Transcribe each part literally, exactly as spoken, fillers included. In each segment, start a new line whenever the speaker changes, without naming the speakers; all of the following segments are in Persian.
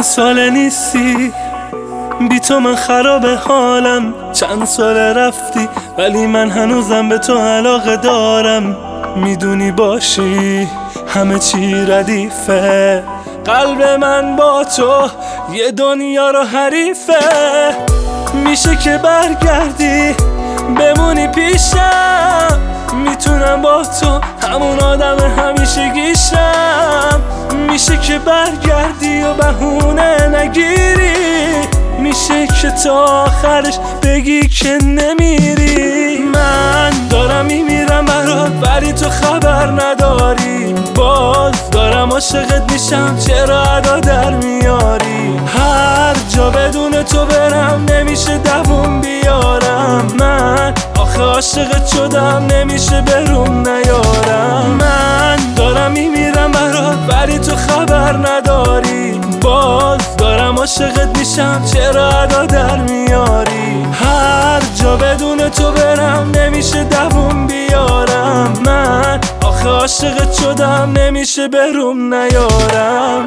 سال نیستی، بی تو من خراب حالم. چند سال رفتی ولی من هنوزم به تو علاقه دارم. میدونی باشی همه چی ردیفه، قلب من با تو یه دنیا رو حریفه. میشه که برگردی بمونی پیشم، میتونم با تو همون آدم همیشگیشم. میشه که برگردی و بهونه نگیری، میشه که تا آخرش بگی که نمیری. من دارم میمیرم برات ولی تو خبر نداری، باز دارم عاشقت میشم چرا ادا در میاری. هر جا بدون تو برم نمیشه دووم بیارم، من آخه عاشقت شدم نمیشه بروم نیارم. من دارم میمیرم برات ولی تو خبر نداری، باز دارم عاشقت میشم چرا ادا در میاری. هر جا بدون تو برم نمیشه دووم بیارم، من آخه عاشقت شدم نمیشه بروم نیارم.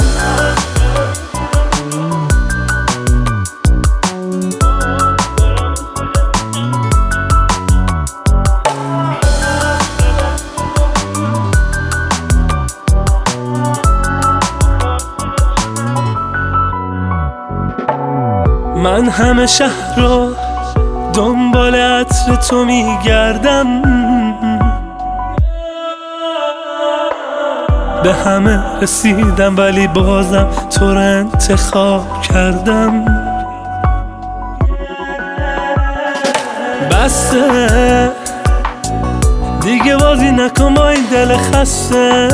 من همه شهر رو دنبال عطر تو میگردم، به همه رسیدم ولی بازم تو رو انتخاب کردم. بسه دیگه بازی نکن با این دل خسته،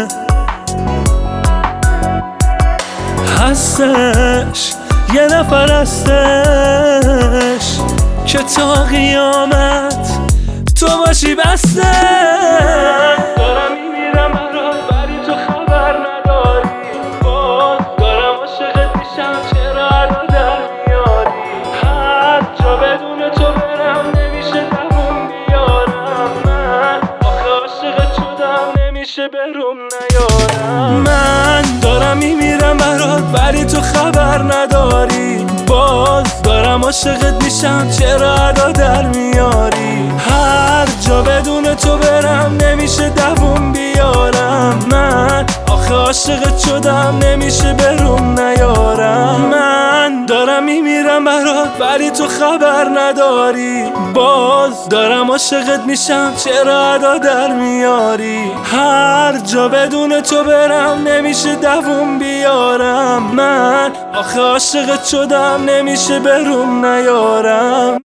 هستش یه نفر هستش که تا قیامت تو باشی بسته. دارم میمیرم برات ولی تو خبر نداری، باز دارم عاشقت میشم چرا ادا در میاری. هر جا بدون تو برم نمیشه دووم بیارم، من آخه عاشقت شدم نمیشه بروم نیارم. من دارم میمیرم برات ولی تو خبر نداری، باز دارم عاشقت میشم چرا ادا در میاری. هر جا بدون تو برم نمیشه دووم بیارم، من آخه عاشقت شدم نمیشه بروم نیارم. من دارم میمیرم برات ولی تو خبر نداری، باز دارم عاشقت میشم چرا ادا در میاری. هر جا بدون تو برم نمیشه دووم بیارم، من آخه عاشقت شدم نمیشه بروم نیارم.